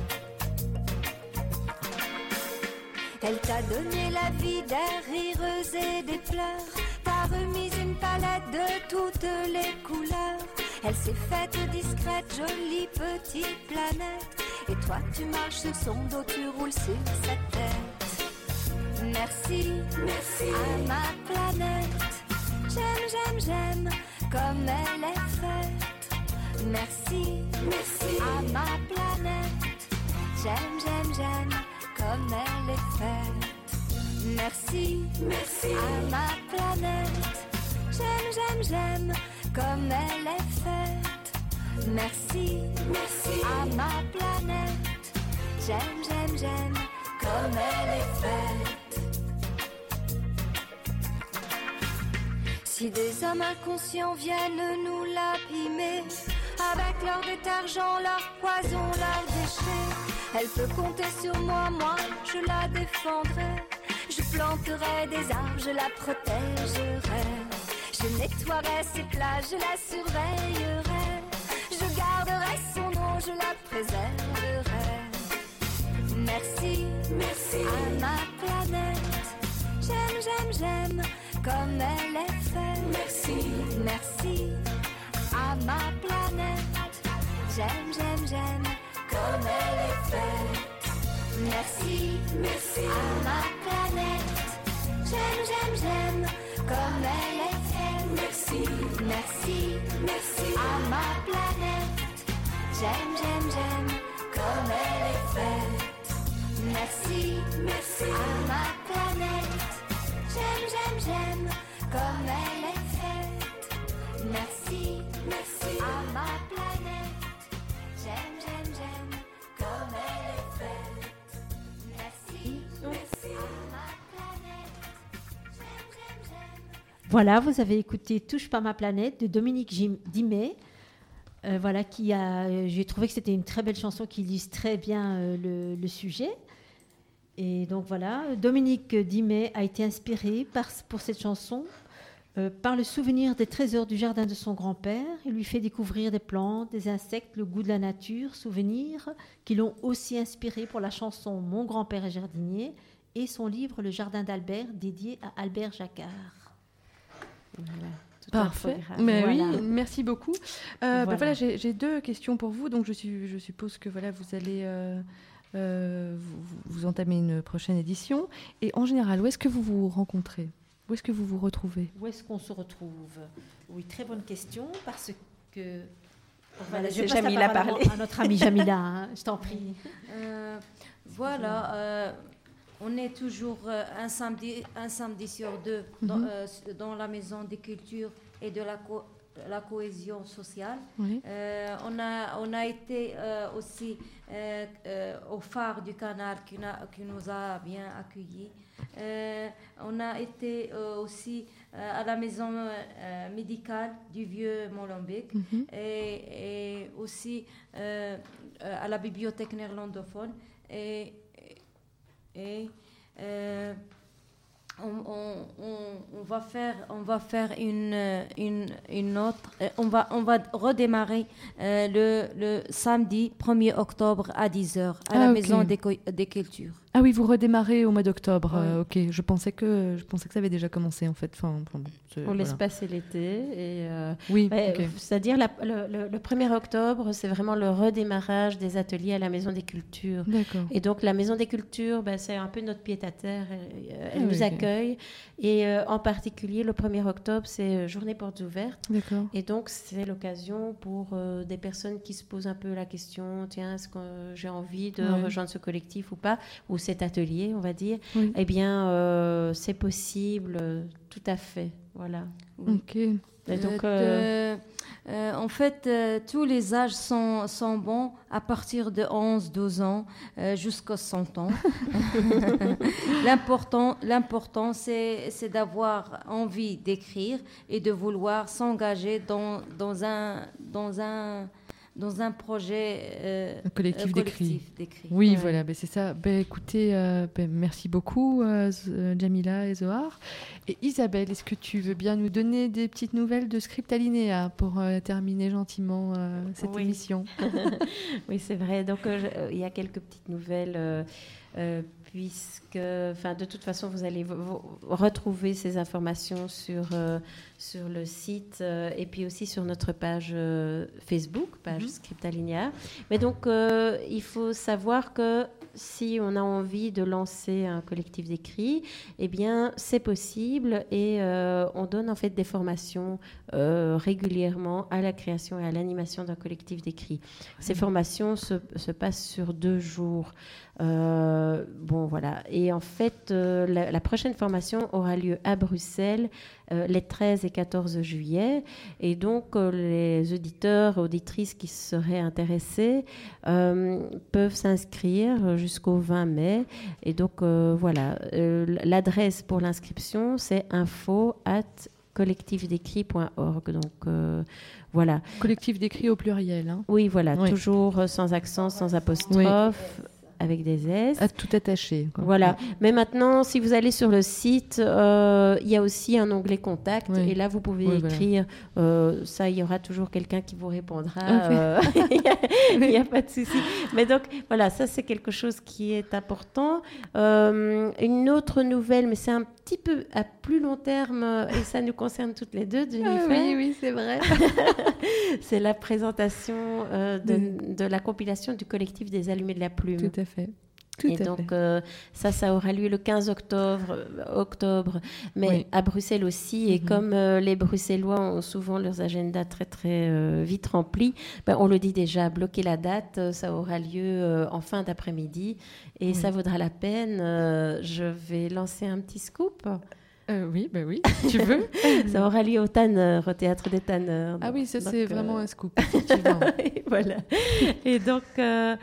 Elle t'a donné la vie, des rires et des pleurs, t'a remis une palette de toutes les couleurs. Elle s'est faite discrète, jolie petite planète. Et toi tu marches sur son dos, tu roules sur sa tête. Merci, merci à ma planète. J'aime, j'aime, j'aime comme elle est faite. Merci, merci à ma planète. J'aime, j'aime, j'aime comme elle est faite. Merci, merci à ma planète. J'aime, j'aime, j'aime comme elle est faite. Merci, merci à ma planète. J'aime, j'aime, j'aime comme elle est faite. Si des hommes inconscients viennent nous l'abîmer, avec leur détergent, leur poison, leurs déchets. Elle peut compter sur moi, moi je la défendrai. Je planterai des arbres, je la protégerai. Je nettoierai ses plages, je la surveillerai. Je garderai son nom, je la préserverai. Merci, merci à ma planète. J'aime, j'aime, j'aime comme elle est faite. Merci, merci à ma planète. J'aime, j'aime, j'aime comme elle est faite. Merci, merci à ma planète. J'aime, j'aime, j'aime comme elle est faite. Merci, merci, merci à ma planète. J'aime, j'aime, j'aime comme elle est faite. Merci, merci à ma planète. J'aime, j'aime, j'aime comme elle est faite. Merci, merci à ma planète. J'aime, j'aime, j'aime comme elle est faite. Merci, merci à ma planète. J'aime, j'aime, j'aime. Voilà, vous avez écouté Touche pas ma planète de Dominique Jim- Dimet. Euh, voilà, qui a, euh, j'ai trouvé que c'était une très belle chanson qui illustre très bien euh, le, le sujet. Et donc voilà, Dominique Dimet a été inspiré par, pour cette chanson euh, par le souvenir des trésors du jardin de son grand-père. Il lui fait découvrir des plantes, des insectes, le goût de la nature, souvenirs qui l'ont aussi inspiré pour la chanson Mon grand-père est jardinier et son livre Le jardin d'Albert, dédié à Albert Jacquard. Voilà. Parfait. Mais voilà. oui, merci beaucoup. Euh, Voilà. bah voilà, j'ai, j'ai deux questions pour vous. Donc je, suis, je suppose que voilà, vous allez euh, euh, vous, vous entamer une prochaine édition. Et en général, où est-ce que vous vous rencontrez ? Où est-ce que vous vous retrouvez ? Où est-ce qu'on se retrouve ? Oui, très bonne question, parce que... On va Voilà, laisser je passe Jamila la parole parler. à notre amie Jamila, hein, je t'en prie. Euh, voilà, euh, on est toujours euh, un, samedi, un samedi sur deux dans, Mhm. euh, dans la Maison des Cultures et de la, co- la cohésion sociale. Oui. Euh, on, a, on a été euh, aussi euh, euh, au phare du canal qui, n'a- qui nous a bien accueillis. Euh, on a été euh, aussi euh, à la maison euh, médicale du vieux Molenbeek Mhm. et, et aussi euh, euh, à la bibliothèque néerlandophone. Et, et euh, on, on, on, on va faire, on va faire une, une, une autre. euh, On va, on va redémarrer euh, le, le samedi premier octobre à dix heures à Ah, la ok. Maison des, Co- des Cultures. Ah oui, vous redémarrez au mois d'octobre. Oui. Euh, ok, je pensais que je pensais que ça avait déjà commencé en fait. Enfin, enfin, bon, c'est- On voilà. laisse passer l'été. Et euh, Oui, ouais, ok. c'est-à-dire la- le, le- le premier octobre, c'est vraiment le redémarrage des ateliers à la Maison des Cultures. D'accord. Et donc la Maison des Cultures, ben, c'est un peu notre pied-à-terre. Elle, elle Ah, nous ok. accueille. Et euh, en particulier, le premier octobre, c'est euh, Journée portes ouvertes. D'accord. Et donc, c'est l'occasion pour euh, des personnes qui se posent un peu la question, tiens, est-ce que euh, j'ai envie de Ouais. rejoindre ce collectif ou pas, ou cet atelier, on va dire. Oui. Eh bien, euh, c'est possible, euh, tout à fait. Voilà. Ok. Et donc, euh, Euh, euh, en fait, euh, tous les âges sont, sont bons à partir de onze douze ans euh, jusqu'à cent ans. L'important, l'important c'est, c'est d'avoir envie d'écrire et de vouloir s'engager dans, dans, un, dans, un, dans un projet euh, Un collectif euh, d'écrit. collectif d'écrit. Oui, Ouais. voilà, ben c'est ça. Ben, écoutez, euh, ben, merci beaucoup, euh, Z- euh, Jamila et Zohar. Et Isabelle, est-ce que tu veux bien nous donner des petites nouvelles de Script Alinéa pour euh, terminer gentiment euh, cette Oui. émission? oui, c'est vrai. Donc, euh, je- euh, il y a quelques petites nouvelles, euh, euh, puisque, enfin, de toute façon, vous allez vous- vous retrouver ces informations sur, euh, sur le site euh, et puis aussi sur notre page euh, Facebook, page Mhm. Script Alinéa. Mais donc, euh, il faut savoir que si on a envie de lancer un collectif d'écrit, eh bien, c'est possible et euh, on donne en fait des formations euh, régulièrement à la création et à l'animation d'un collectif d'écrit. Ces formations se, se passent sur deux jours. Euh, bon, voilà. Et en fait, euh, la, la prochaine formation aura lieu à Bruxelles euh, les treize et quatorze juillet. Et donc, euh, les auditeurs et auditrices qui seraient intéressés euh, peuvent s'inscrire jusqu'au vingt mai. Et donc, euh, voilà. Euh, l'adresse pour l'inscription, c'est info at collectif d'écrit point org. Donc euh, voilà. Collectif d'écrit au pluriel. Hein. Oui, voilà, oui. toujours sans accent, sans apostrophe. Oui. Avec des S. À tout attaché. Quoi. Voilà. Mais maintenant, si vous allez sur le site, euh, il y a aussi un onglet contact. Oui. Et là, vous pouvez oui, écrire. Voilà. Euh, ça, il y aura toujours quelqu'un qui vous répondra. Il euh, n'y a, a pas de souci. Mais donc, voilà, ça, c'est quelque chose qui est important. Euh, une autre nouvelle, mais c'est un petit peu à plus long terme, et ça nous concerne toutes les deux, Jennifer. Ah, oui, oui, c'est vrai. C'est la présentation euh, de, mmh. de la compilation du collectif des Allumés de la Plume. Tout à fait. Tout et à donc, fait. Euh, ça, ça aura lieu le quinze octobre, octobre mais oui. à Bruxelles aussi. Et mmh. comme euh, les Bruxellois ont souvent leurs agendas très, très euh, vite remplis, ben, on le dit déjà, bloquer la date, ça aura lieu euh, en fin d'après-midi. Et oui. ça vaudra la peine. Euh, je vais lancer un petit scoop. Euh, oui, ben oui, tu veux. Ça aura lieu au Tanneur, au Théâtre des Tanneurs. Ah oui, ça donc, c'est euh... vraiment un scoop, effectivement. et voilà. Et donc, euh,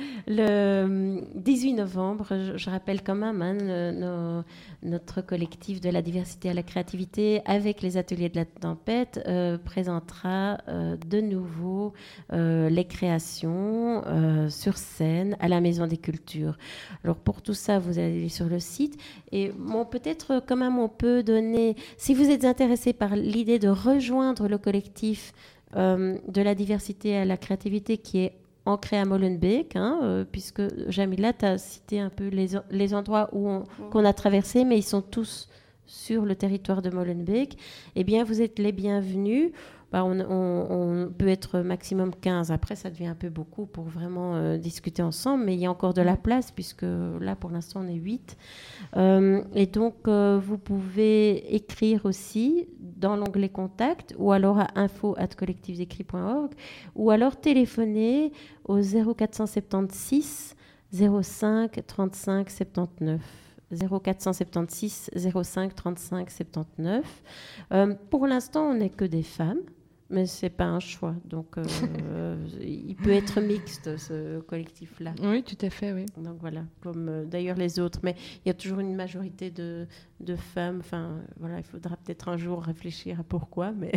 le dix-huit novembre, je, je rappelle quand même hein, le, nos, notre collectif de la diversité à la créativité avec les ateliers de la tempête euh, présentera euh, de nouveau euh, les créations euh, sur scène à la Maison des Cultures. Alors pour tout ça, vous allez sur le site et bon, peut-être quand même on peut donner, si vous êtes intéressé par l'idée de rejoindre le collectif euh, de la diversité à la créativité qui est ancré à Molenbeek, hein, euh, puisque Jamila t'a cité un peu les, les endroits où on, qu'on a traversés, mais ils sont tous sur le territoire de Molenbeek, eh bien vous êtes les bienvenus. Bah, on, on, on peut être maximum quinze. Après, ça devient un peu beaucoup pour vraiment euh, discuter ensemble, mais il y a encore de la place, puisque là, pour l'instant, on est huit. Euh, et donc, euh, vous pouvez écrire aussi dans l'onglet Contact, ou alors à info arobase collectif d'écrit point org, ou alors téléphoner au zéro quatre cent soixante-seize zéro cinq trente-cinq soixante-dix-neuf. zéro quatre cent soixante-seize zéro cinq trente-cinq soixante-dix-neuf. Euh, pour l'instant, on n'est que des femmes, mais ce n'est pas un choix. Donc, euh, il peut être mixte, ce collectif-là. Oui, tout à fait, oui. Donc, voilà, comme euh, d'ailleurs les autres. Mais il y a toujours une majorité de, de femmes. Enfin, voilà, il faudra peut-être un jour réfléchir à pourquoi, mais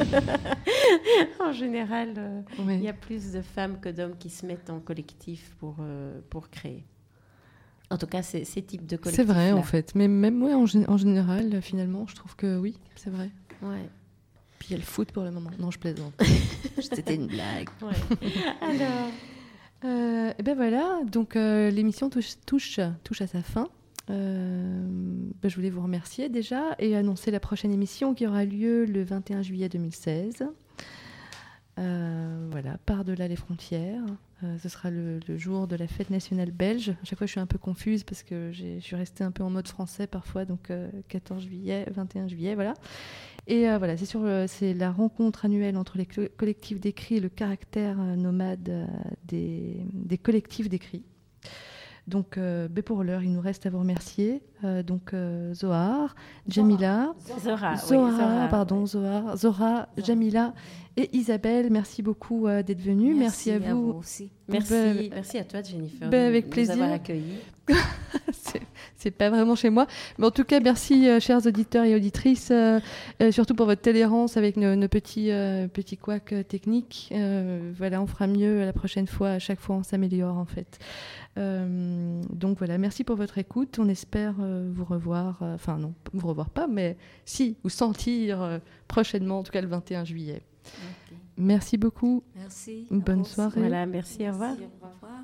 en général, euh, oui. il y a plus de femmes que d'hommes qui se mettent en collectif pour, euh, pour créer. En tout cas, c'est ces types de collectifs. C'est vrai, en fait. Mais même ouais, en, gé- en général, finalement, je trouve que oui, c'est vrai. Ouais. Puis il y a le foot pour le moment. Non, je plaisante. C'était une blague. Ouais. Alors, euh, et ben voilà. Donc euh, l'émission touche, touche, touche à sa fin. Euh, ben, je voulais vous remercier déjà et annoncer la prochaine émission qui aura lieu le vingt et un juillet deux mille seize. Euh, voilà, par-delà les frontières. Euh, ce sera le, le jour de la fête nationale belge. À chaque fois, je suis un peu confuse parce que j'ai, je suis restée un peu en mode français parfois. Donc, euh, quatorze juillet, vingt et un juillet, voilà. Et euh, voilà, c'est, sur, euh, c'est la rencontre annuelle entre les co- collectifs d'écrit et le caractère euh, nomade euh, des, des collectifs d'écrit. Donc, euh, ben pour l'heure, il nous reste à vous remercier. Euh, donc, euh, Zohar, Jamila, Zora, Zora, oui, Zora pardon, Zohar, Zora, Zora, Jamila et Isabelle. Merci beaucoup euh, d'être venue. Merci, merci à vous. À vous aussi. Merci, ben, merci à toi, Jennifer, ben, de avec nous plaisir. avoir accueillis. c'est, c'est pas vraiment chez moi. Mais en tout cas, merci, euh, chers auditeurs et auditrices, euh, euh, surtout pour votre tolérance avec nos, nos petits, euh, petits couacs euh, techniques. Euh, voilà, on fera mieux la prochaine fois. À chaque fois, on s'améliore, en fait. Euh, donc voilà, merci pour votre écoute. On espère euh, vous revoir, enfin euh, non, vous revoir pas, mais si, vous sentir euh, prochainement, en tout cas le vingt et un juillet. Okay. Merci beaucoup. Merci. Bonne soirée. Voilà, merci, au revoir. Merci, au revoir.